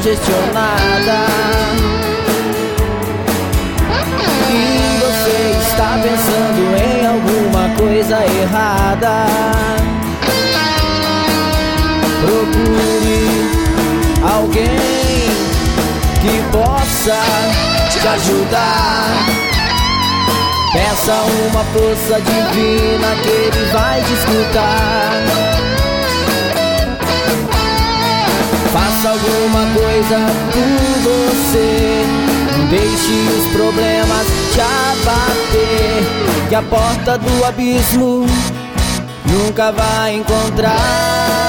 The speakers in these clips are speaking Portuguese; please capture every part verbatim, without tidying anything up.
congestionada e você está pensando em alguma coisa errada. Procure alguém que possa te ajudar. Peça uma força divina que ele vai te escutar. Faça alguma coisa por você. Não deixe os problemas te abater, que a porta do abismo nunca vai encontrar.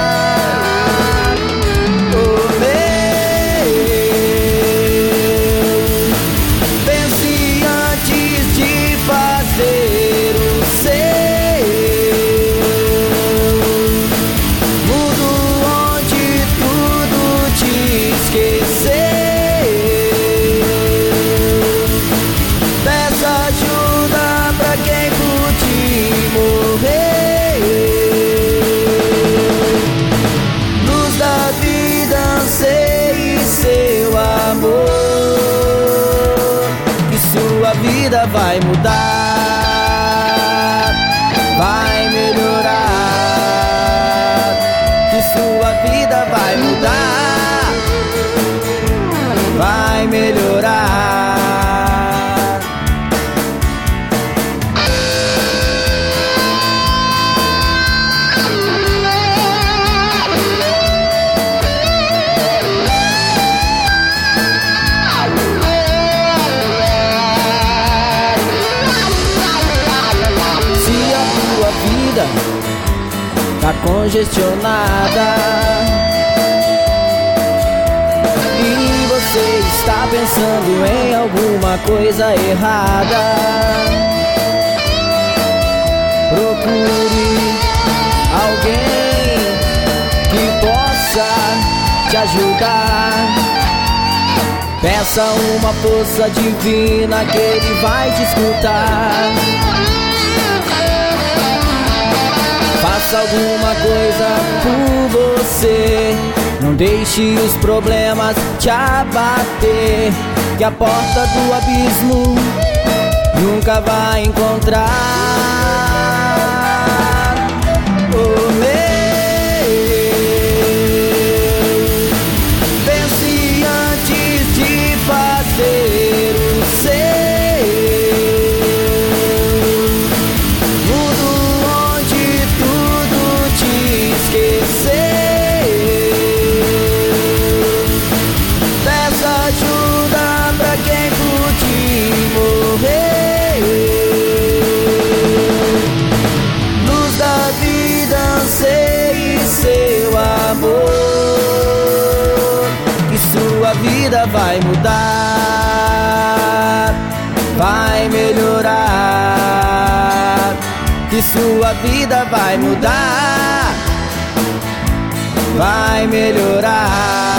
Sua vida vai mudar, vai melhorar. Que sua vida vai mudar, vai melhorar. Tá congestionada e você está pensando em alguma coisa errada. Procure alguém que possa te ajudar. Peça uma força divina que ele vai te escutar. Faça alguma coisa por você. Não deixe os problemas te abater, que a porta do abismo nunca vai encontrar. Oh, meu, pense antes de fazer o seu. Sua vida vai mudar, vai melhorar. Que sua vida vai mudar, vai melhorar.